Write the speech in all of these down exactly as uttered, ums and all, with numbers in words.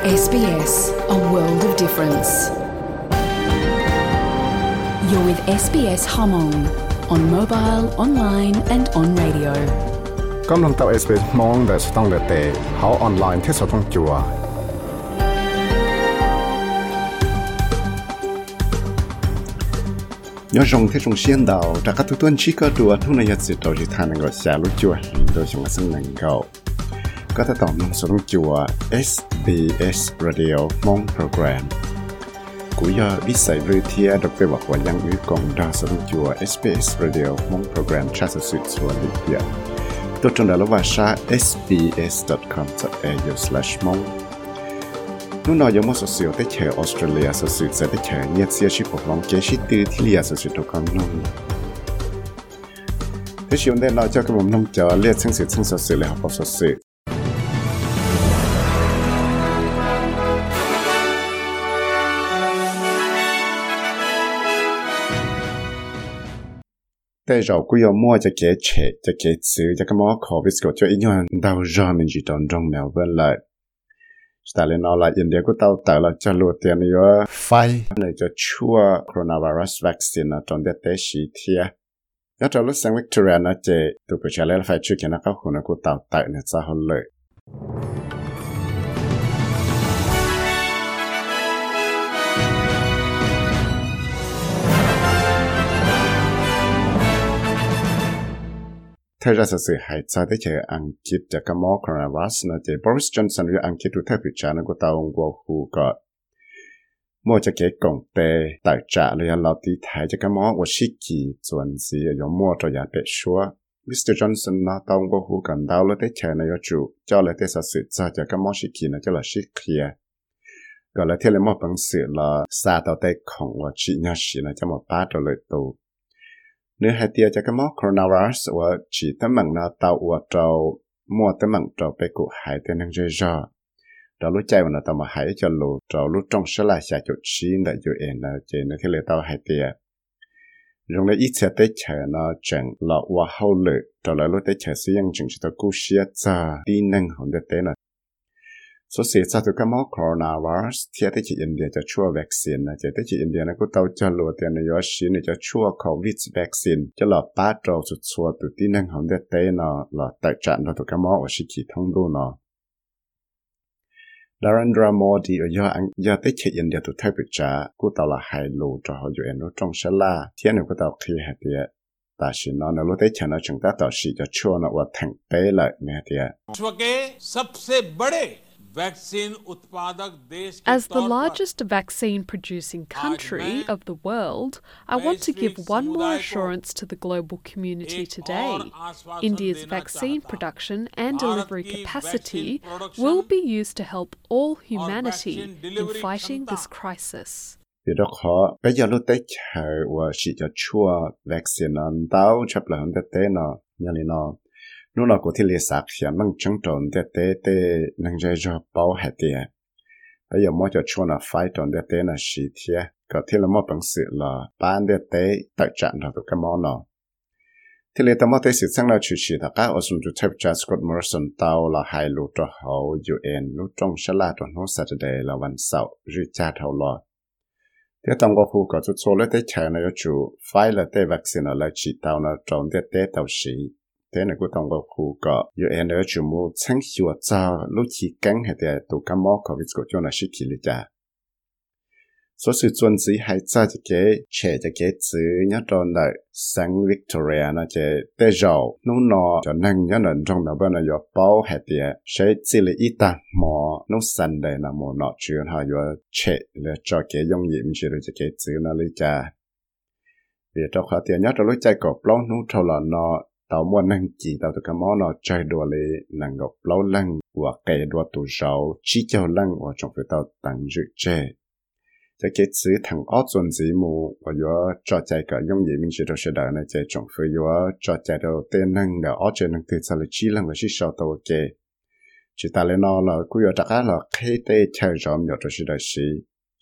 S B S, a world of difference. You're with S B S Hmong on mobile, online and on radio. กำลังต่อ เอส บี เอส มองแต่สต้องเดเตะเขาออนไลน์ที่สต้องจัวย้อนจงที่จงเชียนดาวจากการทุกต้นชี้ก็ตัวทุกในยัดสิตัวที่ทานก็แชร์รู้จัวโดยชงซึ่งหนึ่งเขาก็จะตอบลงสต้องจัว เอส บี เอส Radio มองโปรแกรมกูอยากวิสัยวิทยาดอกเตอร์บอกว่ายังมีกองดาวสต้องจัว เอส บี เอส Radio มองโปรแกรมชาติสุดส่วนลิเดียตัวจนได้แล้วว่าชา เอส บี เอส ดอท คอม ดอท เอ ยู สแลช มองนู่นนอยยังมั่วโซเชียลได้เชิญออสเตรเลียสุดจะได้เชิญเนี่ยเสียชีพของลองเกชิตตื้อที่เลียสุดทุกคนนู่นที่ชิวได้เราเจ้ากระผมน้องเจอเลียซึ่งสุดซึ่งสุดเลยครับสุดสุดแต่เราก็ยังมั่วจะเก๋เฉะจะเก๋ซื้อจะก็มั่วขอวิสก์จะอีกอย่างดาวจอมันจีตอนตรงแนวเวลาแต่เรื่องอะไรอินเดียก็เต่าแต่ละจะรู้เตียนอยู่ไฟเลยจะชั่วโคโรนาไวรัสวัคซีนตอนเด็กเตชีเทียแล้วจะรู้สึกวิกตอเรียนะเจตัวผู้ชายเล่นไฟช่วยกันนะก็คนก็เต่าแต่เนี่ยจะหัวเลยเธอจะสื่อหายใจได้เจออังกฤษจากมอโคโรนาไวรัสนะเจบริสจอนสันหรืออังกฤษดูเธอผิดจานะก็ตาวงกัวหูก็มั่วจะเก๋กงเตแต่จ่าเลยเราตีไทยจากมอว่าชิกีส่วนสียอมมั่วตัวยาเป็ดชัวมิสเตอร์จอนสันนะตาวงกัวหูกันดาวเลยได้เจอในยจูเจ้าเลยได้สื่อใจจากมอชิกีนะเจ้าละชิเคียก็เลยเทเลมอบังสื่อละซาตัวได้ของว่าชิญาชีนะจะมาป้าตัวเลยตัวเนื้อหาเดียจากมอโคโรนาไวรัสว่าจีตั้งมังนาเตาว่าเรามั่วตั้งมังเราไปกุหายแต่นังเจจอเรารู้ใจว่าเราต้องมาหายจะรู้เรารู้จงสลายจากจุดชี้ได้อยู่เองนะเจนที่เลยเตาหายเดียตรงในอีเสียได้เฉยนะจังเราว่าเขาเลยเราเลยรู้ได้เฉยสิยังจึงจะต้องกู้เสียจ้าดีนั่งของเด็กเต้นะส่วนเสียจากตัวมอโคโรนาไวรัสที่ได้ที่อินเดียจะช่วยวัคซีนนะจะได้ที่อินเดียนะก็เตาจะรู้แต่ในยอดชีนจะช่วยโควิดวัคซีนจะหลอดป้าเราสุดชัวตัวที่นั่งของเด็กเต้นะหลอดแต่จันเราตัวมอว่าชิคิทั้งดูนะดารันดราโมดีอยากอยากได้ที่อินเดียตัวไทยไปจ้าก็เตาละไฮโลจะเขาอยู่เอ็นรู้ตรงเชล่าที่นั่นก็เตาขี้เหตียแต่สินอนรู้ได้ฉันนะจึงได้ต่อชีจะช่วยนะว่าแทงเป้เลยเนี่ยเดีย As the largest vaccine producing country of the world, I want to give one more assurance to the global community today. India's vaccine production and delivery capacity will be used to help all humanity in fighting this crisis. vì đó khó bây giờ lúc tới chờ và chỉ cho chua vaccine nó đau chấp là hơn tế nó như thế nó nó là của thì liệt sạc hiện mang chứng tròn tế tế tế năng dây cho bảo hạt tiền bây giờ mỗi cho chua là phải tròn tế tế là xí thiê có thì là mỗi bằng sự là bán tế tế tại trạng là tụi cái món nó thì liệt tao mỗi tế sự sang là chủ chỉ là các ở xung quanh chấp trả Scott Morrison tao là hai lũ cho hậu u en lũ trong sẽ là trong hôm Saturday làวันเสาร์rủi cha thầu lo thế tao có khu có chút số lấy tế chạy này chủ phải là tế vaccine là chỉ tao nó tròn tế tế tao xí thế này của tao có khu có u en ở chủ mua sáng hiệu cho lúc chỉ cắn hay để tụ cá mỏ có việc cho nó sĩ kỳ lý cha số sự chuẩn chỉ hay cho cái trẻ cho cái chữ nhớ tròn lại sáng Victoria nó chế tế dầu nó nó cho nên nhớ lần trong đó bên này có bao hay để sẽ chỉ là ít ta mỏ nó sẵn đây là mỏ nọ chuyện họ có trẻ là cho cái dùng gì mình chỉ được cho cái chữ nó lý cha vì trong khả tiền nhớ trong lúc chạy có bao nó thâu là nó tao muốn năng chỉ tao từ cái món nó chơi đùa lì năng gọc lâu lăng và kể đùa tủ rau chỉ cho lăng và trong phải tao tăng dự chế cho cái chữ thằng ớt dồn dĩ mù và do cho chạy cả dùng gì mình chỉ được sẽ đợi này chạy trong phải do cho chạy đầu tên năng để ớt chơi năng từ sau là chỉ lăng là chỉ sau tao kê chỉ ta lên nó là cứ do chắc là khi tê chơi rộng nhiều cho sẽ đợi xí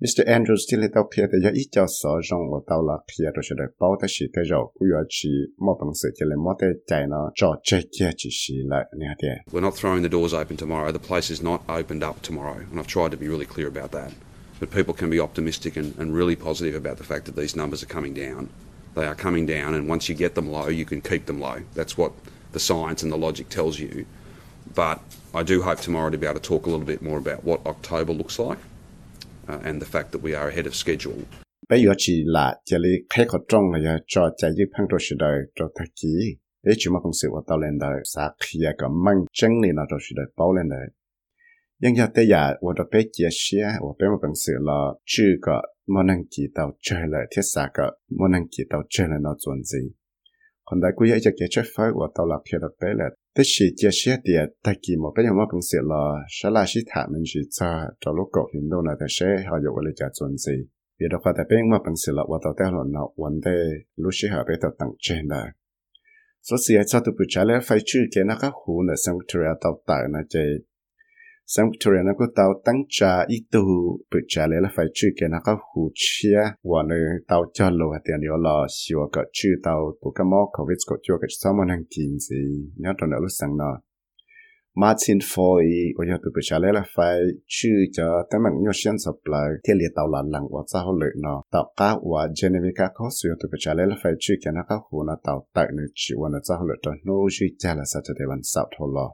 Mister Andrews ที่เลยตัวเพียแต่ยังอีเจ้าสอจงว่าตัวละเพียตัวเฉยๆเป้าแต่สิแต่เรากูอยากชีมอบหนังสือจะเลยมอบแต่ใจเนาะจอดใจเกี่ยจีสีละเนี่ยเดีย We're not throwing the doors open tomorrow. The place is not opened up tomorrow, and I've tried to be really clear about that. But people can be optimistic and, and really positive about the fact that these numbers are coming down. They are coming down, and once you get them low, you can keep them low. That's what the science and the logic tells you. But I do hope tomorrow to be able to talk a little bit more about what October looks like uh, and the fact that we are ahead of schedule. Bây giờ chỉ là chỉ lấy khai khẩu trong là cho chạy giúp phăng đồ sự đời cho thật kỹ. Bây giờ mà công sự của tao lên đời sẽ khía cả mang chân lên nào cho sự đời bao lên đời. Nhưng giờ tới giờ, tôi đã biết chia sẻ, tôi biết một công sự là chưa có mô năng kỳ tao chơi lại thiết xã cả mô năng kỳ tao chơi lại nó chuẩn gì. Còn đại quý ấy cái chất phái của tao là khi được biết là tất sự chia sẻ thì tại kỳ một bây giờ mà công sự là sẽ là sĩ thả mình chỉ cho cho lúc cổ hình đâu là sẽ họ dụ lại cho chuẩn gì. Vì đó tại bên mà công sự là tôi tao theo nó vấn đề lúc sĩ họ biết tao tăng trên đời. Số sự ấy cho tụi bữa trả lời phải chữ cái nó các hú là sang Victoria tao tại nó chơi sang Victoria nó có tao tăng trả ít tu bữa trả lời là phải chữ cái nó các hú chia và nơi tao cho lô hạt tiền đó là xíu cái chữ tao tụi cái mỏ covid có cho cái sao mà năng kinh gì nhớ trong đó lúc sáng nó Martin Foy ở nhà tụi bữa trả lời là phải chữ cho tấm bằng nhiều xuyên sập lại thiết liệt tao là lăng và sao lợi nó tao cá và Genevieve có xíu tụi bữa trả lời là phải chữ cái nó các hú nó tao tại nơi chữ và nó sao lợi cho nó chữ trả là sao cho để bạn sao thôi lo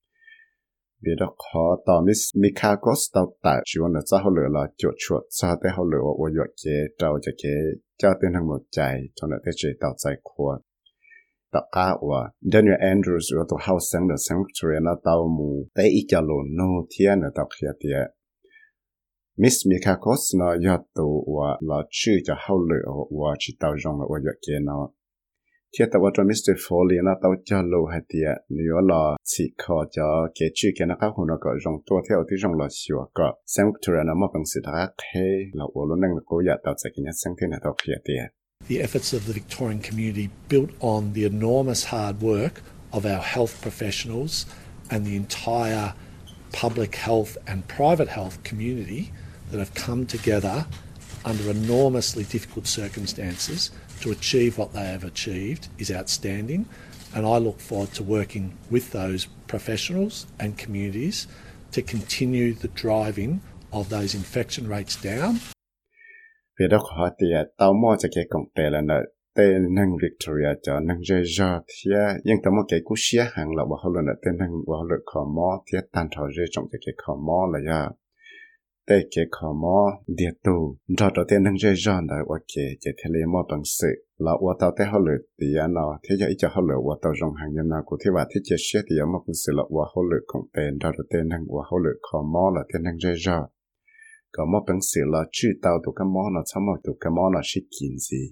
vì đó khó tao Miss Mikakos tao tại chỉ want là sao lựa là chuột chuột sao để họ lựa và dọa chế trâu cho chế cho tên hàng một trái cho nên để chế tao trái khua tao cá và Daniel Andrews ở tao house sang là sang Victoria nó tao mù để ít cho lồn nô thiên là tao kia tiệt Miss Mikakos nó giờ tao và là chữ cho họ lựa và chỉ tao rong là và dọa chế nó thiết tao cho Mister Foley nó tao cho lô hạt tiệt nếu là chỉ có cho cái chữ cái nó các hồ nó có rong tua theo thì rong là xíu có sang Victoria nó mà bằng sự thắc hay là ở luôn năng lực cố gắng tạo ra cái nhất sang thế nào tao kia tiệt. The efforts of the Victorian community built on the enormous hard work of our health professionals and the entire public health and private health community that have come together under enormously difficult circumstances to achieve what they have achieved is outstanding, and I look forward to working with those professionals and communities to continue the driving of those infection rates down. Vì đó khó thì tao mua cho cái công tệ là nợ tên năng Victoria cho năng dây dò thì nhưng tao mua cái cú xía hàng là bảo họ là tên năng bảo họ khó mò thì tan thọ dây trong cái khó mò là yaแต่เกี่ยวกับมอเดียตูเราตัวเต้นทั้งใจย้อนได้ว่าเกี่ยวกับทะเลมอบังสึแล้วว่าตัวเต้เขาเลยตีอันเนาะที่จะอีจะเขาเลยว่าตัวจงหางยันนากูที่ว่าที่จะเชื่อที่จะมอบังสึแล้วว่าเขาเลยของเต้นเราตัวเต้นทั้งว่าเขาเลยขอมอแล้วเต้นทั้งใจย้อนก็มอบังสึแล้วชื่อตัวตัวกับมอเนาะชอบมอตัวกับมอเนาะชิกินสิ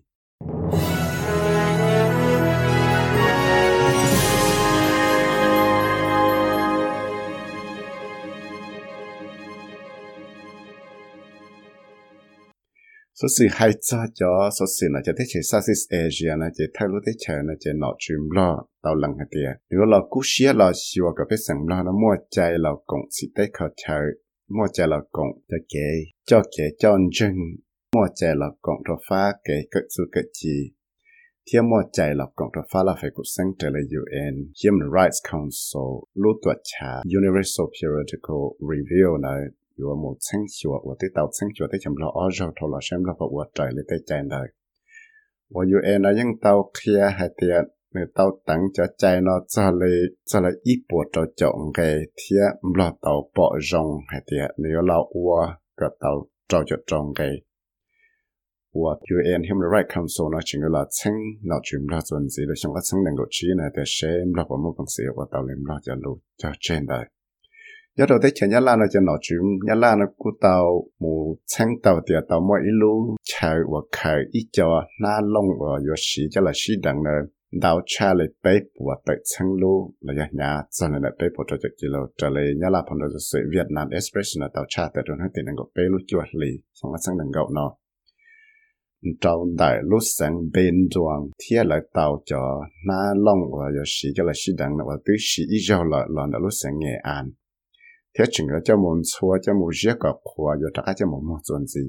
số sự hay cho cho số sự là cho thế chế Southeast Asia là chế thay lúc thế chế là chế nọ chìm lo tàu lăng hạt tiền nếu là cú xía là xíu cái cái sản lo nó mua chạy là cộng sĩ tế khởi chơi mua chạy là cộng cho kế cho kế cho chân mua chạy là cộng cho phá kế cất sự cất chi thiên mua chạy là cộng cho phá là phải cuộc sống trở lại U N Human Rights Council lúc tuột trả Universal Periodical Review nàyอยู่หมดเส้นชัวว่าที่เต่าเส้นชัวที่จำเราอ้อเราทอเราเชื่อมเราบอกว่าใจเลยได้ใจได้ว่าอยู่เองนะยังเต่าเคลียให้เตียในเต่าตั้งจะใจเนาะจะเลยจะเลยอีปวดเราจ่องไงเทียมเราเต่าปอจงให้เตียเดี๋ยวเราอ้วกับเต่าเราจะจงไงว่าอยู่เองที่มัน Right Council นะจริงเราเส้นเราจุ่มเราส่วนสีเราช่างว่าเส้นหนึ่งก็ชี้นะแต่เชื่อมเราบอกมุ่งเสียว่าเต่าเล่มเราจะรู้จะเช่นได้nhớ đầu tới chuyện nhớ là nó cho nó chịu nhớ là nó cú tàu mù sáng tàu tiệt tàu mỗi lú chạy và khởi ít cho na lông và yo xí cho là xí đằng này đào cha lại bé và tới sáng lú là nhà nhà cho nên là bé bộ cho cho kilo trở lại nhớ là phần đó sự Việt Nam Express là tàu cha tại trong hai tiền năng bé lú chuột lì xong rồi sáng đằng gạo nó trâu đại lú sáng bên doang thiệt lại tàu cho na lông và yo xí cho là xí đằng này và tới xí ít cho là là lú sáng Nghệ An thế chừng là cho muốn xua cho muốn giết cả khóa rồi tất cả cho muốn một chuyện gì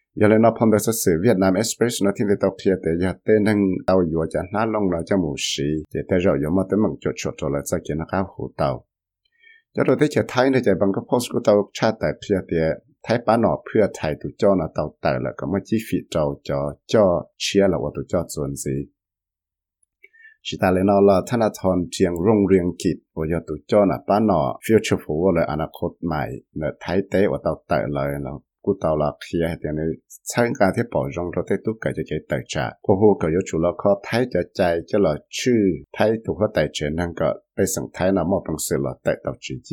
giờ lên nó phong được sự Việt Nam Express nó thì để tàu kia để giờ tên năng tàu vừa cho nó long là cho một sĩ để tới rồi giờ mà tới mảng chuột chuột rồi là sẽ kiến nó khá hữu tàu giờ rồi tới chờ Thái này chờ bằng cái post của tàu cha tại kia để Thái bán nó phía Thái tụi cho nó tàu tại là có mấy chi phí trâu cho cho chia là của tụi cho chuẩn gì chỉ ta lên nó là thằng nào thon tiếng rong riêng kịp và giờ tụi cho nó bán nó future for là anh cốt mày là Thái tế và tàu tại lại là cú tàu là khi hay thì này sáng cả thế bảo rong rồi thế tụi cái cho cái tài trả cô hồ cái yếu chủ là có Thái cho chạy cho là chữ Thái tụi có tài chế năng cái bây giờ Thái nào mà bằng sự là tại tàu chỉ gì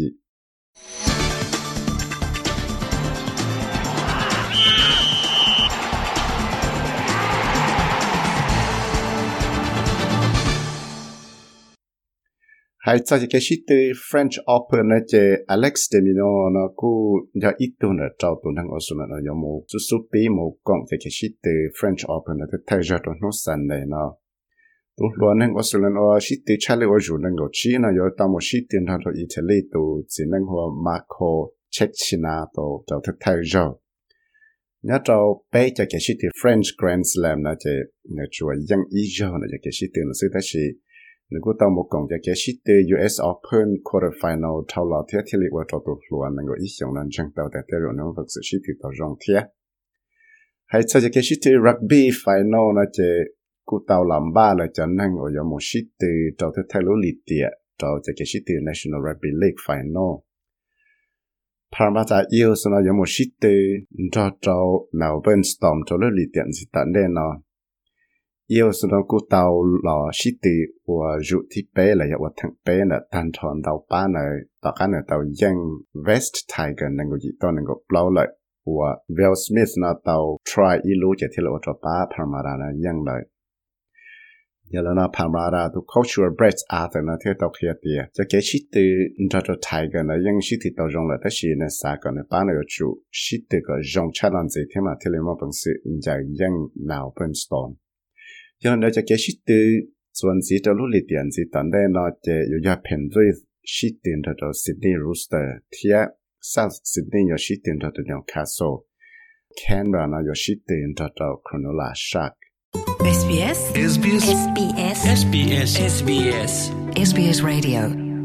hay cho cái shit từ French Open này chế Alex de Minaur nó cũng giờ ít tuổi nữa trâu tuổi năng ở số nó giống một số số bí một con cái cái shit từ French Open này thay ra rồi nó sẵn này nó tuổi luôn năng ở số nó shit từ Charlie ở chỗ năng ở Chi nó giờ tao một shit từ nó rồi Italy tuổi chỉ năng hoa Marco Cecchina tuổi trâu thay ra nhớ trâu bé cho cái shit từ French Grand Slam nó chế nó chúa yang ý giờ nó cái shit từ nó sẽ thấy gì nếu có tao một công việc cái shit U S Open quarterfinal thâu lọt thế thì liệu cho tụi luôn nên có ý tưởng là chẳng tao để theo nó vật sự shit tao rong thế hay cho cái shit rugby final là chế cụ tao làm ba là cho nên ở trong một shit tao theo theo lối lịch địa tao cái shit National Rugby League final Parramatta Eels nó trong một shit cho tao Melbourne Storm cho lối lịch địa gì tận đây nó yêu số đó cô tàu lò shit và dụ thì bé là một thằng bé là tan thon tàu ba này tàu cá này tàu young West Tiger nên có gì tao nên có blow lại và Will Smith là tàu try ilu chỉ thì là một tàu ba Parramatta là young lại giờ là nó Parramatta tu cultural breeds Arthur nó theo tàu kia tiệt cho cái shit cho tàu Tiger là young shit thì tàu rong lại tất nhiên là sao còn là ba này có chủ shit cái rong challenge gì thế mà thì là một bằng sự giải young Melbourne Storm cho nên cho cái shit từ chuẩn gì cho lúc lịch tiền gì tận đây nó chỉ有要偏对 shit 点的到 Sydney Rooster 贴 South Sydney 有 shit 点的到 Newcastle Canberra 呢有 shit 点的到 Cronulla Shark S B S S B S S B S S B S S B S S B S Radio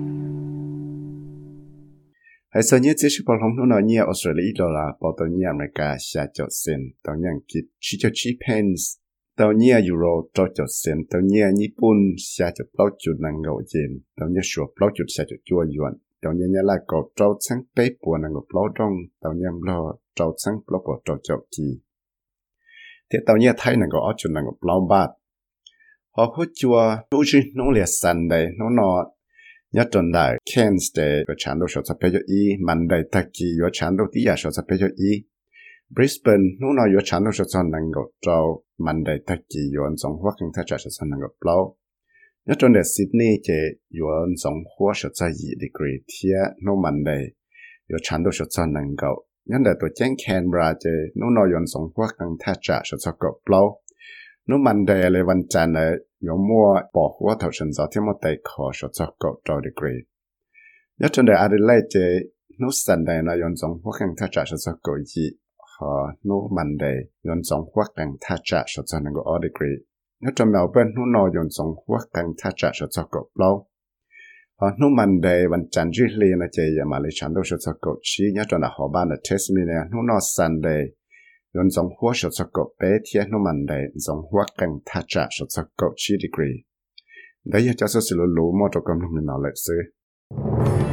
hay sau nhớ chỉ số bảo không nó nhiều Australia đó là bảo tàu nhiều America xa cho sen tàu nhận kịp chỉ cho cheap pence tàu nhia euro cho cho sen tàu nhia Nhật Bản xa cho bao chút năng ngộ yen tàu nhia sửa bao chút xa cho chua yuan tàu nhia nhia lại có trâu sáng bé bùa năng ngộ bao trong tàu nhia lo trâu sáng bao bùa trâu chậu kỳ thế tàu nhia Thái năng ngộ ở chút năng ngộ bao bát họ hút chua đôi khi nó liệt sàn đây nó nọ nhớ tuần đại Cairns để có chán đồ số sắp bây giờ y Monday ta kỳ có chán đồ tí à số sắp bây giờ y Brisbane nó nói có chán đồ số sắp năng ngộ trâu Monday ta kỳ có anh giống hoa khăn ta trả số sắp năng ngộ bao nhớ tuần đại Sydney chế có anh giống hoa số sắp y degree thia nó Monday có chán đồ số sắp năng ngộ nhớ đại tổ chén Canberra chế nó nói có anh giống hoa khăn ta trả số sắp ngộ bao nó Monday làวันจันทร์เลย有么保护头身早天么带考说做够着 degree 要真的 Adelaide 这 no Sunday 呢用种花更他trả说做够一和 no Monday 用种花更他trả说做能够 degree 要真 Melbourne no 呢用种花更他trả说做够包和 no Monday วันจันทร์日里呢这也嘛来全都说做够七要真的好办的 Tasmania no no Sunday用种花说做够白天no Monday 种花更他trả说做够七 degree đấy là cho số lượng lúa mà trong công năng nào lại xưa